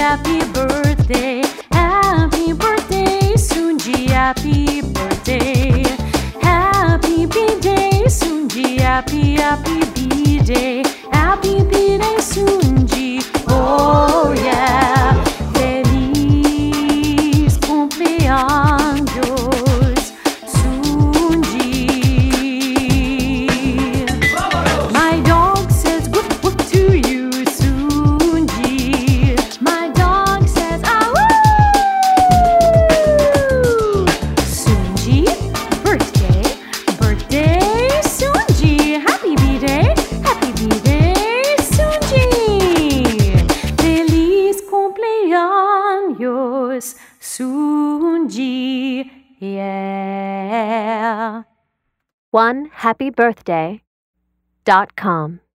happy birthday. Happy birthday, Sunji, happy birthday. Happy B-Day, Sunji, happy B-Day. Happy B-Day, Sunji, oh yeah. Feliz cumpleaños, Sunji. My dog says woof woof to you, Sunji. My dog says ah woo. Sunji, birthday, Sunji. Happy B-Day, Sunji. Feliz cumpleaños, Sunji, yeah. OneHappyBirthday.com